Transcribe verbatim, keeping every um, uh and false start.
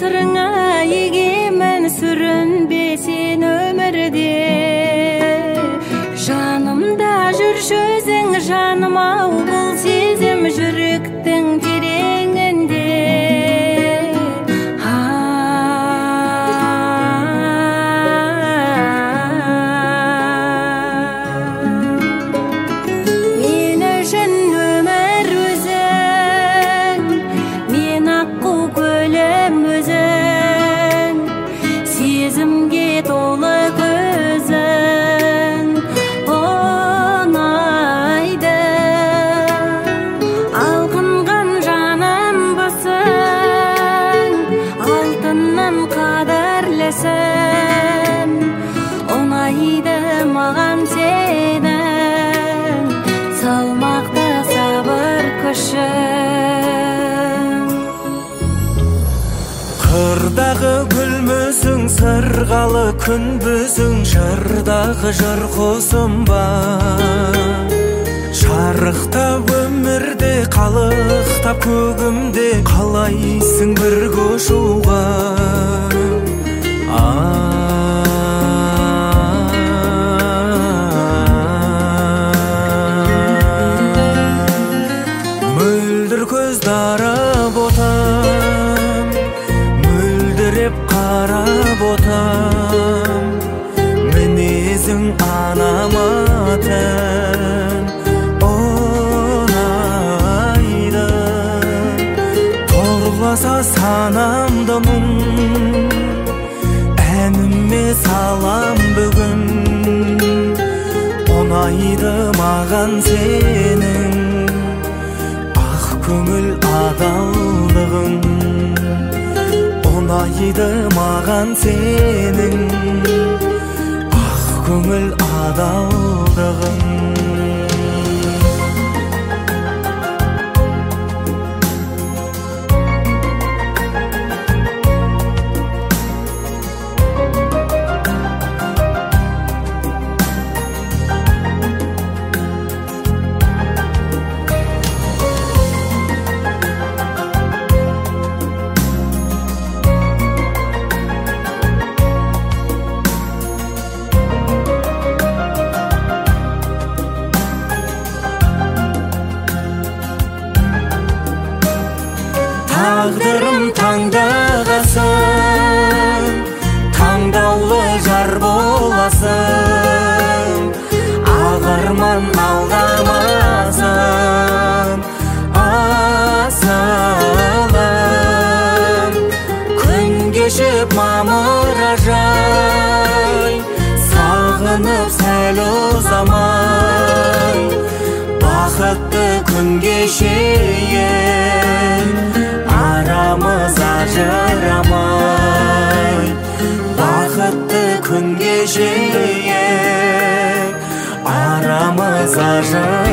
сырыңа егемін сүрінбесен өмірде. Жанымда жүрші өзің жаным ау, бұл сезім жүректің тереңінде. Мен үшін өмір өзің, мен аққу көлім өзің, сезімге толы көзің ұнайды. Алқынған жаным басың, алтыннан қадірлісің, ұнайды маған сенің салмақты сабыр күшің. Қырдағы гүлмүсің, сырғалы күнбүсің, жырдағы жыр қосым бар. Шарықтап өмірде, қалықтап көгімде, қалайсың бірге ұшуға. Мөлдір көз дарап отам, мөлдіреп қарап отам, мінезің анаматын ұнайды. Торласа санамды мұң, әніме салам бүгін. Ұнайды маған сенің ақ көңіл адалдығың. Ұнайды маған сенің ақ көңіл адалдығың. Тағдырым таңдағасың, таңдаулы жар боласың. Ағарман алдамасың, асылым. Күн кешіп мамыражай, сағынып сәл ұзамай, бақытты күн кешейін, арамыз ажырамай. Бақытты күн кешейін, арамыз ажырамай.